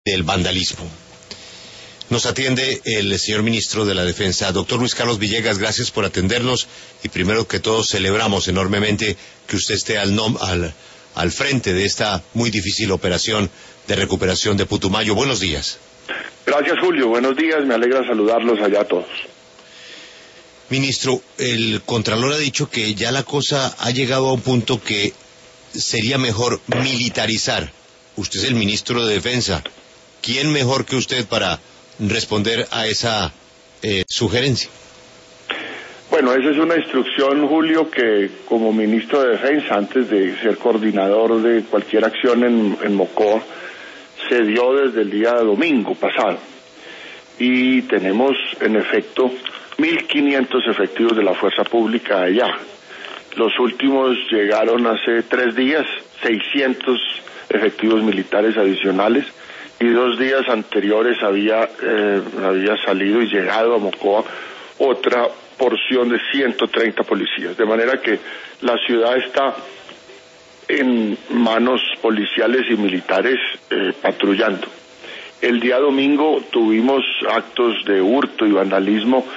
del vandalismo. Nos atiende el señor ministro de la Defensa, doctor Luis Carlos Villegas. Gracias por atendernos y primero que todo celebramos enormemente que usted esté al frente de esta muy difícil operación de recuperación de Putumayo. Buenos días. Gracias, Julio. Buenos días. Me alegra saludarlos allá a todos. Ministro, el Contralor ha dicho que ya la cosa ha llegado a un punto que sería mejor militarizar. Usted es el ministro de Defensa. ¿Quién mejor que usted para responder a esa sugerencia? Bueno, esa es una instrucción, Julio, que como ministro de Defensa, antes de ser coordinador de cualquier acción en Mocoa, se dio desde el día domingo pasado. Y tenemos, en efecto, 1.500 efectivos de la Fuerza Pública allá. Los últimos llegaron hace 3 días, 600 efectivos militares adicionales, y 2 días anteriores había salido y llegado a Mocoa otra porción de 130 policías, de manera que la ciudad está en manos policiales y militares patrullando. El día domingo tuvimos actos de hurto y vandalismo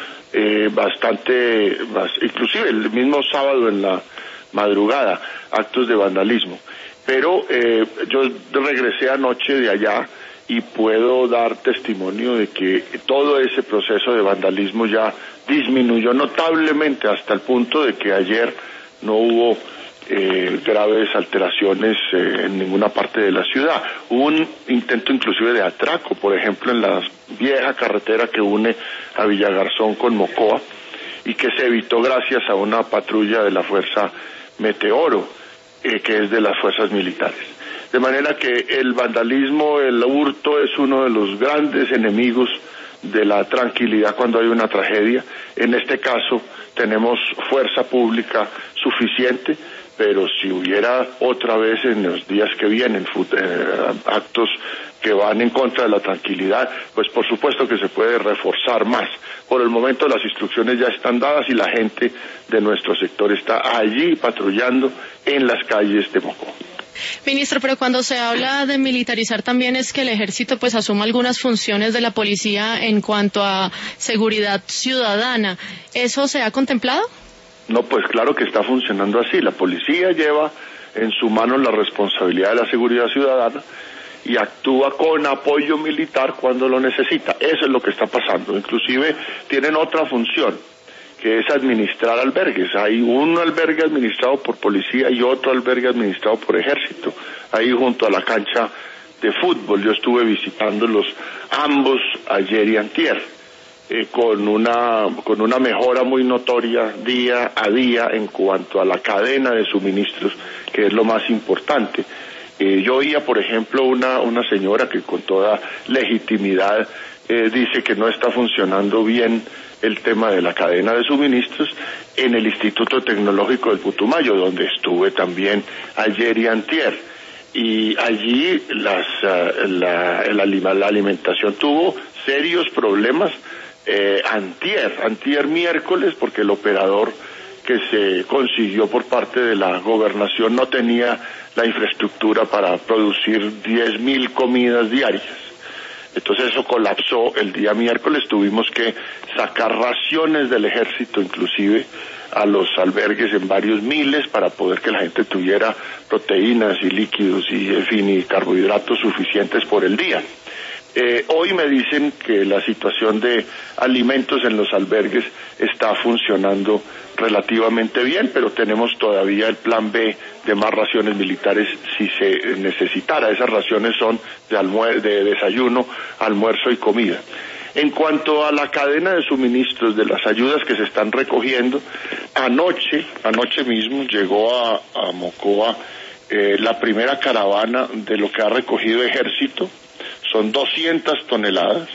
inclusive el mismo sábado en la madrugada, actos de vandalismo. Pero yo regresé anoche de allá y puedo dar testimonio de que todo ese proceso de vandalismo ya disminuyó notablemente hasta el punto de que ayer no hubo graves alteraciones en ninguna parte de la ciudad. Hubo un intento inclusive de atraco, por ejemplo, en la vieja carretera que une a Villagarzón con Mocoa y que se evitó gracias a una patrulla de la Fuerza Meteoro, que es de las fuerzas militares. De manera que el vandalismo, el hurto es uno de los grandes enemigos de la tranquilidad cuando hay una tragedia. En este caso tenemos fuerza pública suficiente, pero si hubiera otra vez en los días que vienen actos que van en contra de la tranquilidad, pues por supuesto que se puede reforzar más. Por el momento las instrucciones ya están dadas y la gente de nuestro sector está allí patrullando en las calles de Mocoa. Ministro, pero cuando se habla de militarizar también es que el ejército pues asuma algunas funciones de la policía en cuanto a seguridad ciudadana. ¿Eso se ha contemplado? No, pues claro que está funcionando así. La policía lleva en su mano la responsabilidad de la seguridad ciudadana y actúa con apoyo militar cuando lo necesita. Eso es lo que está pasando. Inclusive tienen otra función, que es administrar albergues. Hay un albergue administrado por policía y otro albergue administrado por ejército, ahí junto a la cancha de fútbol. Yo estuve visitándolos ambos ayer y antier, con una mejora muy notoria día a día en cuanto a la cadena de suministros, que es lo más importante. Yo oía, por ejemplo, una señora que con toda legitimidad dice que no está funcionando bien el tema de la cadena de suministros en el Instituto Tecnológico del Putumayo, donde estuve también ayer y antier. Y allí la alimentación tuvo serios problemas antier miércoles, porque el operador que se consiguió por parte de la gobernación no tenía la infraestructura para producir 10.000 comidas diarias. Entonces eso colapsó el día miércoles. Tuvimos que sacar raciones del ejército inclusive a los albergues en varios miles para poder que la gente tuviera proteínas y líquidos y en fin y carbohidratos suficientes por el día. Hoy me dicen que la situación de alimentos en los albergues está funcionando relativamente bien, pero tenemos todavía el plan B de más raciones militares si se necesitara. Esas raciones son de desayuno, almuerzo y comida. En cuanto a la cadena de suministros de las ayudas que se están recogiendo, anoche mismo llegó a Mocoa la primera caravana de lo que ha recogido Ejército. Son 200 toneladas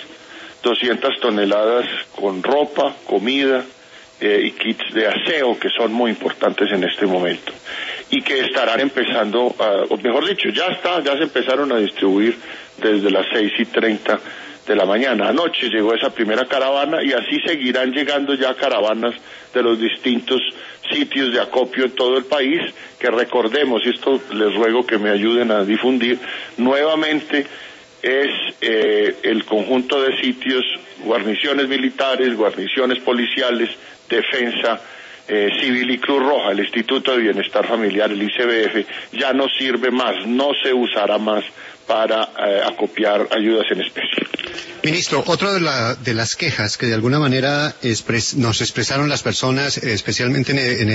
con ropa, comida y kits de aseo, que son muy importantes en este momento, y que estarán empezando, o mejor dicho, ya se empezaron a distribuir desde las 6:30 de la mañana. Anoche llegó esa primera caravana y así seguirán llegando ya caravanas de los distintos sitios de acopio en todo el país, que recordemos, y esto les ruego que me ayuden a difundir, nuevamente es el conjunto de sitios, guarniciones militares, guarniciones policiales, defensa civil y Cruz Roja. El Instituto de Bienestar Familiar, el ICBF, ya no sirve más, no se usará más para acopiar ayudas en especie. Ministro, otra de las quejas que de alguna manera nos expresaron las personas, especialmente en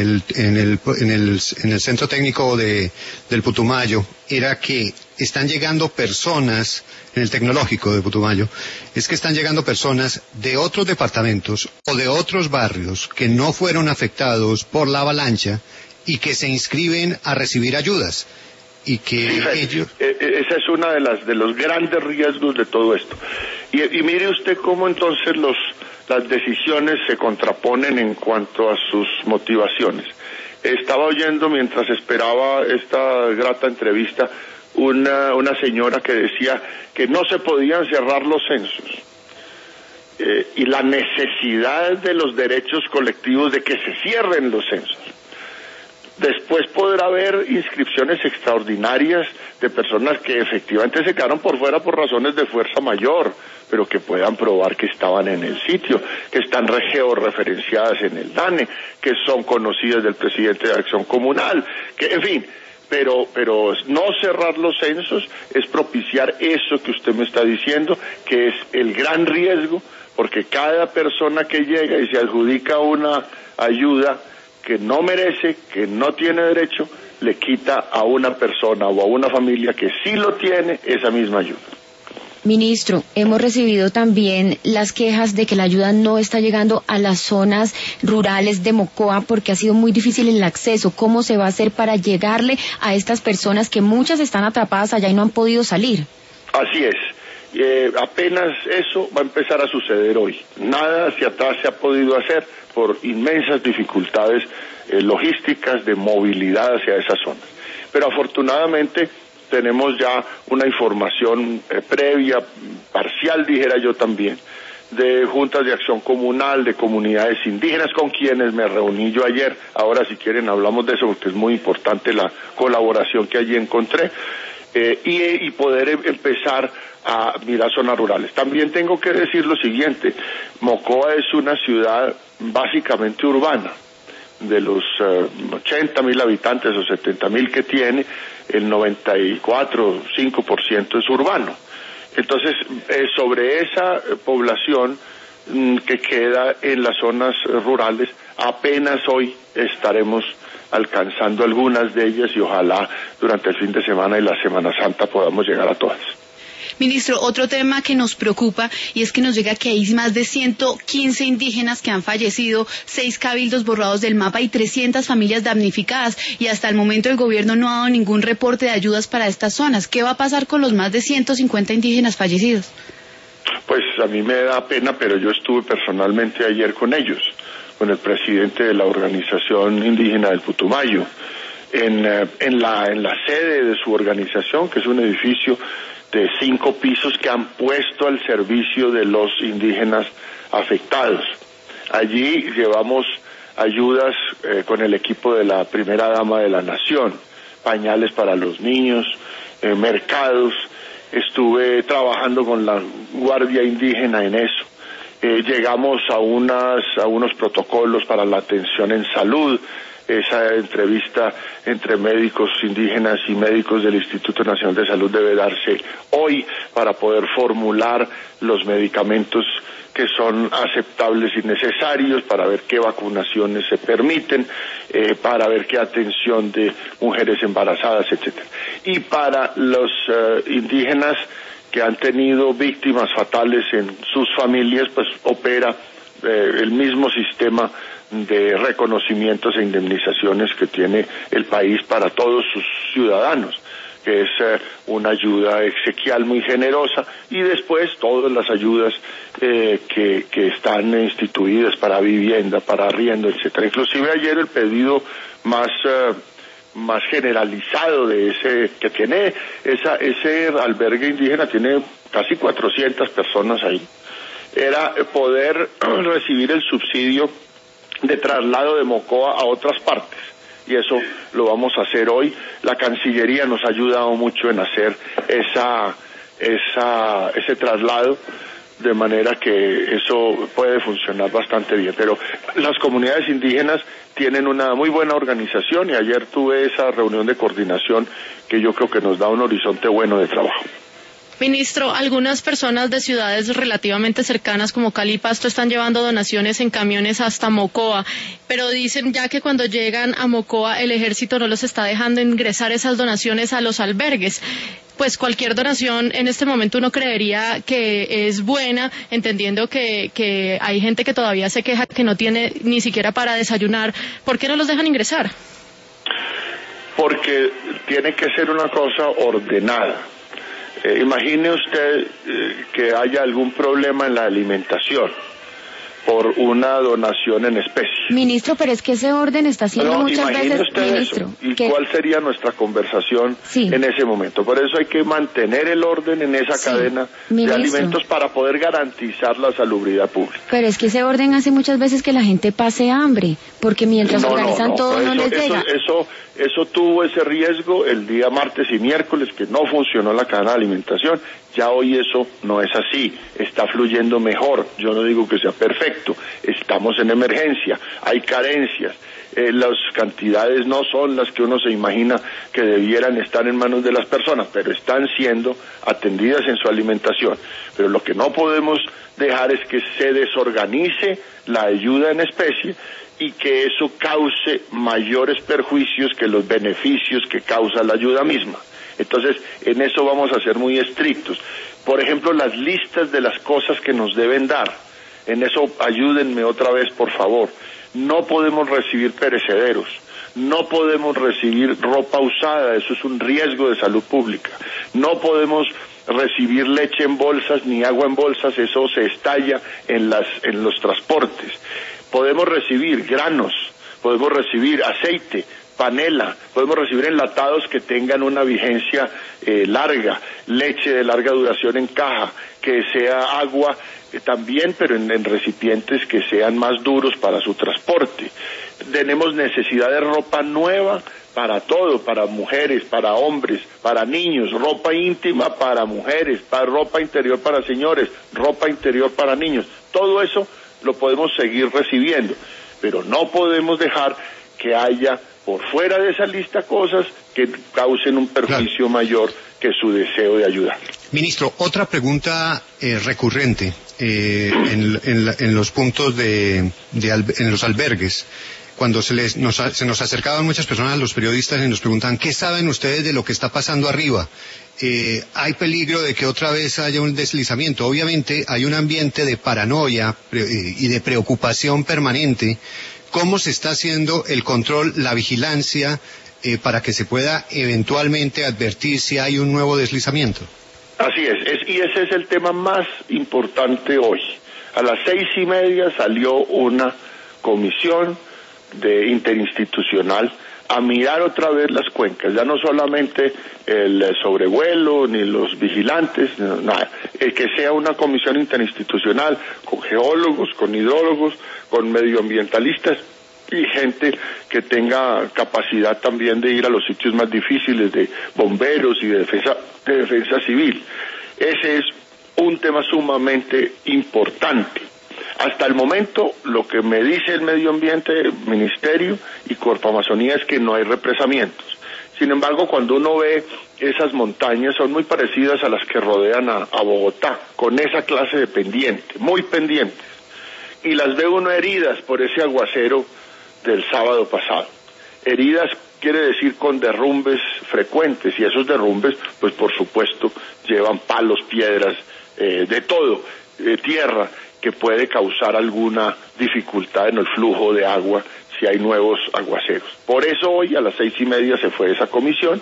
el centro técnico del Putumayo, era que están llegando personas, en el tecnológico de Putumayo, es que están llegando personas de otros departamentos o de otros barrios que no fueron afectados por la avalancha y que se inscriben a recibir ayudas. Y que esa es una de los grandes riesgos de todo esto. Y mire usted cómo entonces las decisiones se contraponen en cuanto a sus motivaciones. Estaba oyendo mientras esperaba esta grata entrevista una señora que decía que no se podían cerrar los censos y la necesidad de los derechos colectivos de que se cierren los censos. Después podrá haber inscripciones extraordinarias de personas que efectivamente se quedaron por fuera por razones de fuerza mayor, pero que puedan probar que estaban en el sitio, que están georreferenciadas en el DANE, que son conocidas del presidente de Acción Comunal, que en fin, pero no cerrar los censos es propiciar eso que usted me está diciendo, que es el gran riesgo, porque cada persona que llega y se adjudica una ayuda que no merece, que no tiene derecho, le quita a una persona o a una familia que sí lo tiene esa misma ayuda. Ministro, hemos recibido también las quejas de que la ayuda no está llegando a las zonas rurales de Mocoa porque ha sido muy difícil el acceso. ¿Cómo se va a hacer para llegarle a estas personas que muchas están atrapadas allá y no han podido salir? Así es. Apenas eso va a empezar a suceder hoy. Nada hacia atrás se ha podido hacer por inmensas dificultades logísticas de movilidad hacia esas zonas. Pero afortunadamente tenemos ya una información previa, parcial dijera yo también, de juntas de acción comunal, de comunidades indígenas con quienes me reuní yo ayer. Ahora si quieren hablamos de eso porque es muy importante la colaboración que allí encontré. Y poder empezar a mirar zonas rurales. También tengo que decir lo siguiente, Mocoa es una ciudad básicamente urbana. De los 80.000 habitantes o 70.000 que tiene, el 94-5% es urbano. Entonces, sobre esa población que queda en las zonas rurales, apenas hoy estaremos alcanzando algunas de ellas y ojalá durante el fin de semana y la Semana Santa podamos llegar a todas. Ministro, otro tema que nos preocupa y es que nos llega que hay más de 115 indígenas que han fallecido, 6 cabildos borrados del mapa y 300 familias damnificadas y hasta el momento el gobierno no ha dado ningún reporte de ayudas para estas zonas. ¿Qué va a pasar con los más de 150 indígenas fallecidos? Pues a mí me da pena, pero yo estuve personalmente ayer con ellos, con el presidente de la organización indígena del Putumayo, en la sede de su organización, que es un edificio de 5 pisos que han puesto al servicio de los indígenas afectados. Allí llevamos ayudas con el equipo de la primera dama de la nación, pañales para los niños, mercados. Estuve trabajando con la Guardia Indígena en eso. Llegamos a unos protocolos para la atención en salud. Esa entrevista entre médicos indígenas y médicos del Instituto Nacional de Salud debe darse hoy para poder formular los medicamentos que son aceptables y necesarios, para ver qué vacunaciones se permiten, para ver qué atención de mujeres embarazadas, etcétera. Y para los indígenas que han tenido víctimas fatales en sus familias, pues opera el mismo sistema de reconocimientos e indemnizaciones que tiene el país para todos sus ciudadanos, que es una ayuda exequial muy generosa, y después todas las ayudas que están instituidas para vivienda, para arriendo, etcétera. Inclusive ayer el pedido más generalizado de ese que tiene ese albergue indígena, tiene casi 400 personas ahí, era poder recibir el subsidio de traslado de Mocoa a otras partes, y eso lo vamos a hacer hoy. La Cancillería nos ha ayudado mucho en hacer ese traslado, de manera que eso puede funcionar bastante bien. Pero las comunidades indígenas tienen una muy buena organización y ayer tuve esa reunión de coordinación que yo creo que nos da un horizonte bueno de trabajo. Ministro, algunas personas de ciudades relativamente cercanas como Cali y Pasto están llevando donaciones en camiones hasta Mocoa, pero dicen ya que cuando llegan a Mocoa el ejército no los está dejando ingresar esas donaciones a los albergues. Pues cualquier donación en este momento uno creería que es buena, entendiendo que hay gente que todavía se queja que no tiene ni siquiera para desayunar. ¿Por qué no los dejan ingresar? Porque tiene que ser una cosa ordenada. Imagine usted que haya algún problema en la alimentación por una donación en especie. Ministro, pero es que ese orden está siendo muchas veces, ministro. ¿Y cuál sería nuestra conversación en ese momento? Por eso hay que mantener el orden en esa cadena de alimentos para poder garantizar la salubridad pública. Pero es que ese orden hace muchas veces que la gente pase hambre, porque mientras organizan todo no les llega. Eso tuvo ese riesgo el día martes y miércoles, que no funcionó la cadena de alimentación. Ya hoy eso no es así, está fluyendo mejor. Yo no digo que sea perfecto, estamos en emergencia, hay carencias, las cantidades no son las que uno se imagina que debieran estar en manos de las personas, pero están siendo atendidas en su alimentación. Pero lo que no podemos dejar es que se desorganice la ayuda en especie y que eso cause mayores perjuicios que los beneficios que causa la ayuda misma. Entonces, en eso vamos a ser muy estrictos. Por ejemplo, las listas de las cosas que nos deben dar. En eso ayúdenme otra vez, por favor. No podemos recibir perecederos. No podemos recibir ropa usada. Eso es un riesgo de salud pública. No podemos recibir leche en bolsas ni agua en bolsas. Eso se estalla en los transportes. Podemos recibir granos. Podemos recibir aceite, panela, podemos recibir enlatados que tengan una vigencia larga, leche de larga duración en caja, que sea agua también, pero en recipientes que sean más duros para su transporte. Tenemos necesidad de ropa nueva para todo, para mujeres, para hombres, para niños, ropa íntima para mujeres, para ropa interior para señores, ropa interior para niños. Todo eso lo podemos seguir recibiendo, pero no podemos dejar que haya por fuera de esa lista cosas que causen un perjuicio mayor que su deseo de ayudar. Ministro, otra pregunta recurrente en los puntos en los albergues. Cuando se nos acercaban muchas personas, los periodistas, y nos preguntaban, ¿qué saben ustedes de lo que está pasando arriba? Hay peligro de que otra vez haya un deslizamiento. Obviamente hay un ambiente de paranoia y de preocupación permanente. ¿Cómo se está haciendo el control, la vigilancia, para que se pueda eventualmente advertir si hay un nuevo deslizamiento? Así y ese es el tema más importante hoy. A las 6:30 salió una comisión interinstitucional a mirar otra vez las cuencas, ya no solamente el sobrevuelo ni los vigilantes, nada, que sea una comisión interinstitucional con geólogos, con hidrólogos, con medioambientalistas y gente que tenga capacidad también de ir a los sitios más difíciles, de bomberos y de defensa civil. Ese es un tema sumamente importante. Hasta el momento, lo que me dice el Medio Ambiente, Ministerio y Corpo Amazonía es que no hay represamientos. Sin embargo, cuando uno ve esas montañas, son muy parecidas a las que rodean a Bogotá, con esa clase de pendiente, muy pendientes. Y las ve uno heridas por ese aguacero del sábado pasado. Heridas quiere decir con derrumbes frecuentes, y esos derrumbes, pues por supuesto, llevan palos, piedras, de todo, tierra, que puede causar alguna dificultad en el flujo de agua si hay nuevos aguaceros. Por eso hoy a las 6:30 se fue esa comisión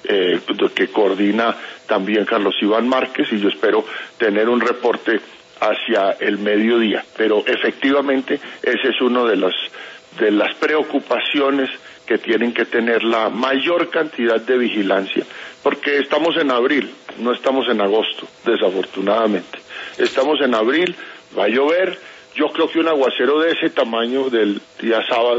que coordina también Carlos Iván Márquez, y yo espero tener un reporte hacia el mediodía. Pero efectivamente ese es uno de las preocupaciones que tienen que tener la mayor cantidad de vigilancia, porque estamos en abril, no estamos en agosto, desafortunadamente. Estamos en abril, va a llover. Yo creo que un aguacero de ese tamaño del día sábado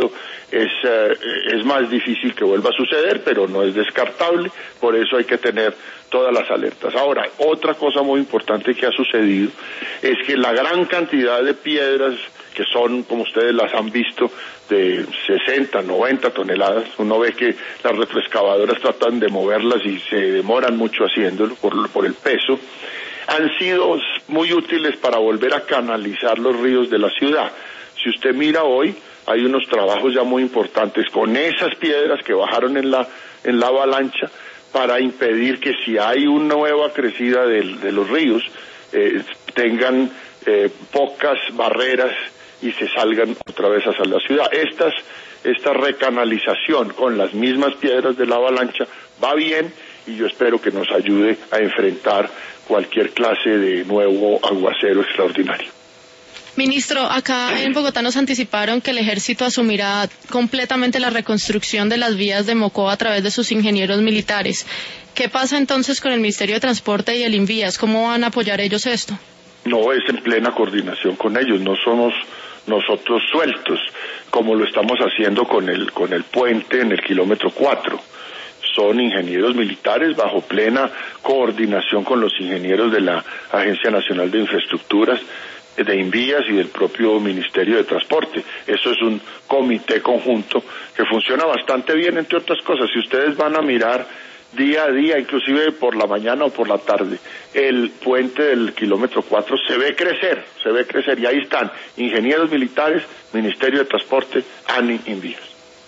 es más difícil que vuelva a suceder, pero no es descartable, por eso hay que tener todas las alertas. Ahora, otra cosa muy importante que ha sucedido es que la gran cantidad de piedras, que son, como ustedes las han visto, de 60, 90 toneladas, uno ve que las retroexcavadoras tratan de moverlas y se demoran mucho haciéndolo por el peso, han sido muy útiles para volver a canalizar los ríos de la ciudad. Si usted mira hoy, hay unos trabajos ya muy importantes con esas piedras que bajaron en la avalancha para impedir que si hay una nueva crecida de los ríos, tengan pocas barreras y se salgan otra vez hacia la ciudad. Esta recanalización con las mismas piedras de la avalancha va bien y yo espero que nos ayude a enfrentar cualquier clase de nuevo aguacero extraordinario. Ministro, acá en Bogotá nos anticiparon que el ejército asumirá completamente la reconstrucción de las vías de Mocoa a través de sus ingenieros militares. ¿Qué pasa entonces con el Ministerio de Transporte y el Invías? ¿Cómo van a apoyar ellos esto? No, es en plena coordinación con ellos, no somos nosotros sueltos, como lo estamos haciendo con el puente en el kilómetro 4. Son ingenieros militares bajo plena coordinación con los ingenieros de la Agencia Nacional de Infraestructuras, de Invías y del propio Ministerio de Transporte. Eso es un comité conjunto que funciona bastante bien, entre otras cosas. Si ustedes van a mirar día a día, inclusive por la mañana o por la tarde, el puente del kilómetro 4 se ve crecer, y ahí están ingenieros militares, Ministerio de Transporte, ANI, Invías.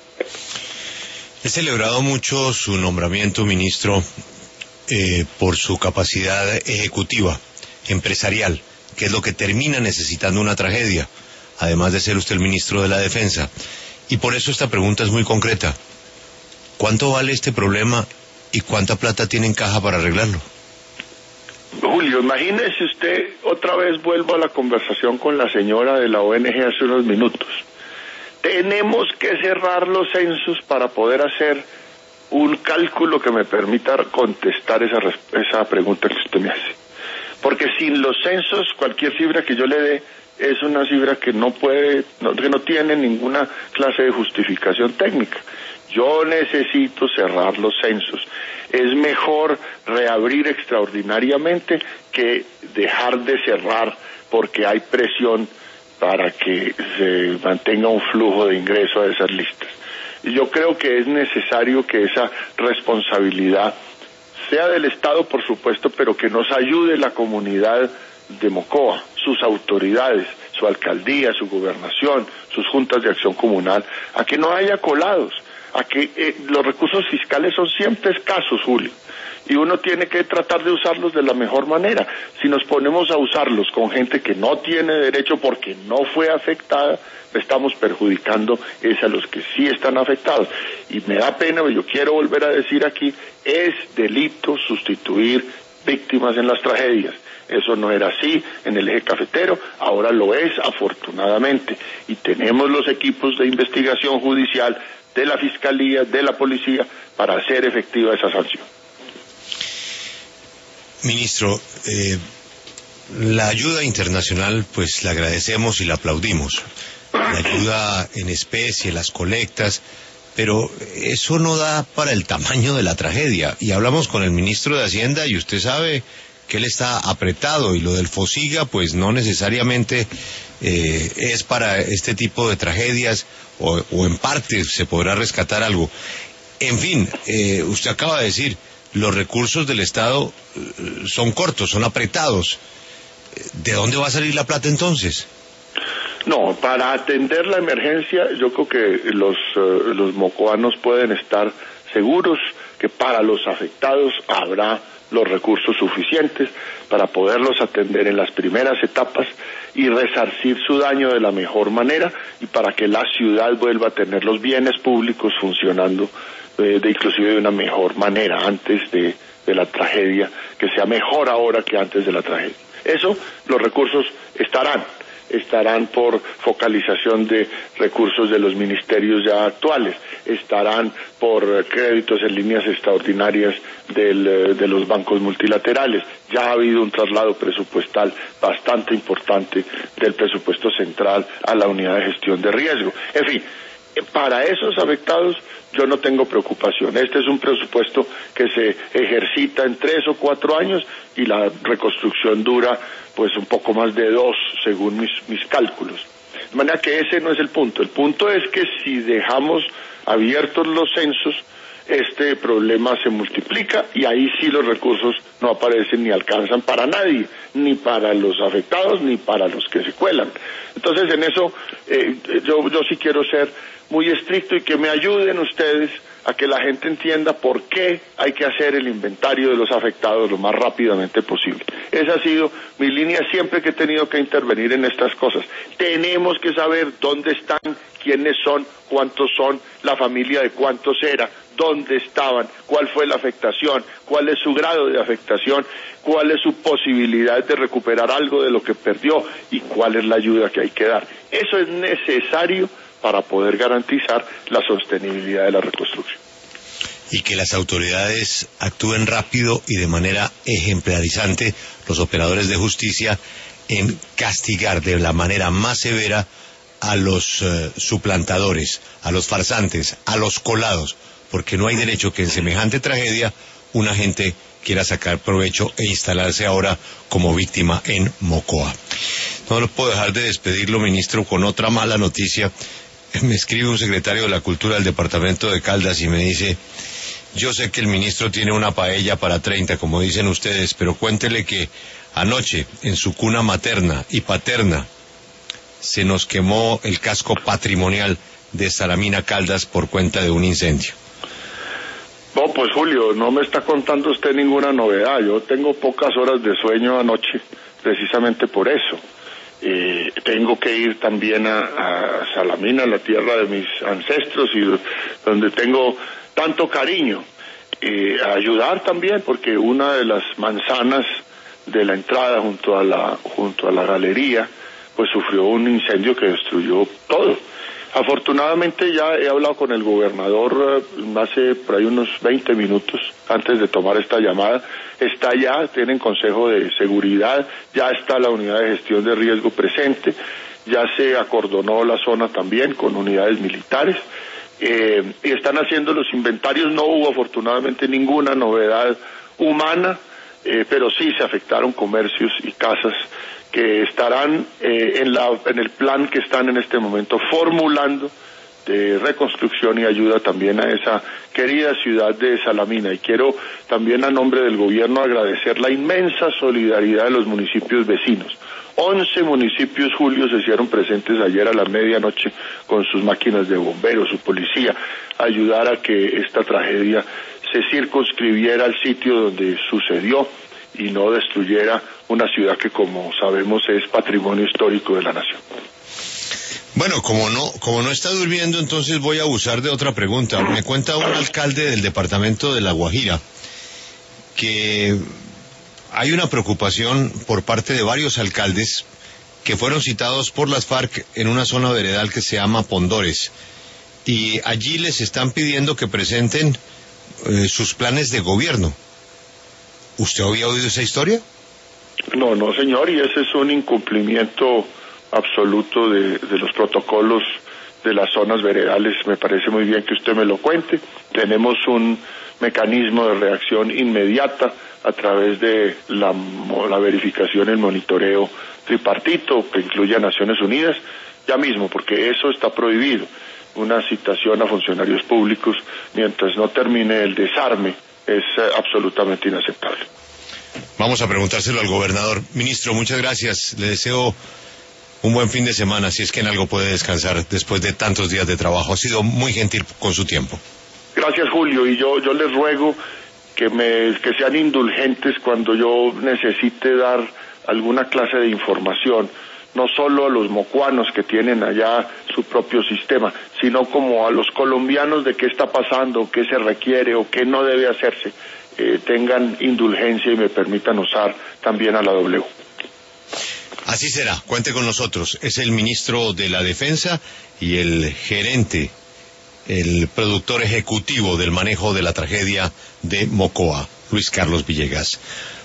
He celebrado mucho su nombramiento, ministro, por su capacidad ejecutiva, empresarial, que es lo que termina necesitando una tragedia, además de ser usted el ministro de la Defensa. Y por eso esta pregunta es muy concreta. ¿Cuánto vale este problema y cuánta plata tiene en caja para arreglarlo? Julio, imagínese usted, otra vez vuelvo a la conversación con la señora de la ONG hace unos minutos. Tenemos que cerrar los censos para poder hacer un cálculo que me permita contestar esa pregunta que usted me hace. Porque sin los censos, cualquier cifra que yo le dé es una cifra que no tiene ninguna clase de justificación técnica. Yo necesito cerrar los censos. Es mejor reabrir extraordinariamente que dejar de cerrar porque hay presión para que se mantenga un flujo de ingreso a esas listas. Y yo creo que es necesario que esa responsabilidad sea del Estado, por supuesto, pero que nos ayude la comunidad de Mocoa, sus autoridades, su alcaldía, su gobernación, sus juntas de acción comunal, a que no haya colados, a que los recursos fiscales son siempre escasos, Julio, y uno tiene que tratar de usarlos de la mejor manera. Si nos ponemos a usarlos con gente que no tiene derecho porque no fue afectada, estamos perjudicando a los que sí están afectados. Y me da pena, yo quiero volver a decir aquí, es delito sustituir víctimas en las tragedias. Eso no era así en el eje cafetero, ahora lo es, afortunadamente. Y tenemos los equipos de investigación judicial, de la Fiscalía, de la Policía, para hacer efectiva esa sanción. Ministro, la ayuda internacional, pues la agradecemos y la aplaudimos. La ayuda en especie, las colectas, pero eso no da para el tamaño de la tragedia. Y hablamos con el ministro de Hacienda y usted sabe que él está apretado y lo del Fosiga, pues no necesariamente es para este tipo de tragedias o en parte se podrá rescatar algo. En fin, usted acaba de decir, los recursos del Estado son cortos, son apretados. ¿De dónde va a salir la plata entonces? No, para atender la emergencia yo creo que los mocoanos pueden estar seguros que para los afectados habrá los recursos suficientes para poderlos atender en las primeras etapas y resarcir su daño de la mejor manera y para que la ciudad vuelva a tener los bienes públicos funcionando inclusive de una mejor manera antes de la tragedia, que sea mejor ahora que antes de la tragedia. Eso, los recursos estarán por focalización de recursos de los ministerios ya actuales, estarán por créditos en líneas extraordinarias de los bancos multilaterales. Ya ha habido un traslado presupuestal bastante importante del presupuesto central a la unidad de gestión de riesgo. En fin, para esos afectados yo no tengo preocupación. Este es un presupuesto que se ejercita en 3 o 4 años y la reconstrucción dura pues un poco más de 2 según mis cálculos. De manera que ese no es el punto. El punto es que si dejamos abiertos los censos, este problema se multiplica y ahí sí los recursos no aparecen ni alcanzan para nadie, ni para los afectados ni para los que se cuelan. Entonces en eso yo sí quiero ser muy estricto y que me ayuden ustedes a que la gente entienda por qué hay que hacer el inventario de los afectados lo más rápidamente posible. Esa ha sido mi línea siempre que he tenido que intervenir en estas cosas. Tenemos que saber dónde están, quiénes son, cuántos son, la familia de cuántos era, dónde estaban, cuál fue la afectación, cuál es su grado de afectación, cuál es su posibilidad de recuperar algo de lo que perdió y cuál es la ayuda que hay que dar. Eso es necesario para poder garantizar la sostenibilidad de la reconstrucción. Y que las autoridades actúen rápido y de manera ejemplarizante, los operadores de justicia, en castigar de la manera más severa a los suplantadores, a los farsantes, a los colados, porque no hay derecho que en semejante tragedia una gente quiera sacar provecho e instalarse ahora como víctima en Mocoa. No lo puedo dejar de despedirlo, ministro, con otra mala noticia. Me escribe un secretario de la Cultura del departamento de Caldas y me dice: yo sé que el ministro tiene una paella para 30, como dicen ustedes, pero cuéntele que anoche en su cuna materna y paterna se nos quemó el casco patrimonial de Salamina Caldas por cuenta de un incendio. No, pues Julio, no me está contando usted ninguna novedad. Yo tengo pocas horas de sueño anoche, precisamente por eso. Tengo que ir también a Salamina, la tierra de mis ancestros y donde tengo tanto cariño, a ayudar también, porque una de las manzanas de la entrada junto a la galería pues sufrió un incendio que destruyó todo. Afortunadamente ya he hablado con el gobernador hace por ahí unos 20 minutos antes de tomar esta llamada. Está ya, tienen consejo de seguridad, ya está la unidad de gestión de riesgo presente, ya se acordonó la zona también con unidades militares y están haciendo los inventarios. No hubo afortunadamente ninguna novedad humana, pero sí se afectaron comercios y casas que estarán en el plan que están en este momento formulando de reconstrucción y ayuda también a esa querida ciudad de Salamina. Y quiero también a nombre del gobierno agradecer la inmensa solidaridad de los municipios vecinos. 11 municipios, Julio, se hicieron presentes ayer a la medianoche con sus máquinas de bomberos, su policía, a ayudar a que esta tragedia se circunscribiera al sitio donde sucedió y no destruyera una ciudad que, como sabemos, es patrimonio histórico de la nación. Bueno, como no está durmiendo, entonces voy a abusar de otra pregunta. Me cuenta un alcalde del departamento de La Guajira que hay una preocupación por parte de varios alcaldes que fueron citados por las FARC en una zona veredal que se llama Pondores, y allí les están pidiendo que presenten sus planes de gobierno. ¿Usted había oído esa historia? No, señor, y ese es un incumplimiento absoluto de los protocolos de las zonas veredales. Me parece muy bien que usted me lo cuente. Tenemos un mecanismo de reacción inmediata a través de la verificación, el monitoreo tripartito que incluye a Naciones Unidas, ya mismo, porque eso está prohibido. Una citación a funcionarios públicos mientras no termine el desarme es absolutamente inaceptable. Vamos a preguntárselo al gobernador. Ministro, muchas gracias. Le deseo un buen fin de semana, si es que en algo puede descansar después de tantos días de trabajo. Ha sido muy gentil con su tiempo. Gracias, Julio, y yo les ruego que sean indulgentes cuando yo necesite dar alguna clase de información, no solo a los mocuanos que tienen allá su propio sistema, sino como a los colombianos de qué está pasando, qué se requiere o qué no debe hacerse. Tengan indulgencia y me permitan usar también a la W. Así será, cuente con nosotros. Es el ministro de la Defensa y el gerente, el productor ejecutivo del manejo de la tragedia de Mocoa, Luis Carlos Villegas.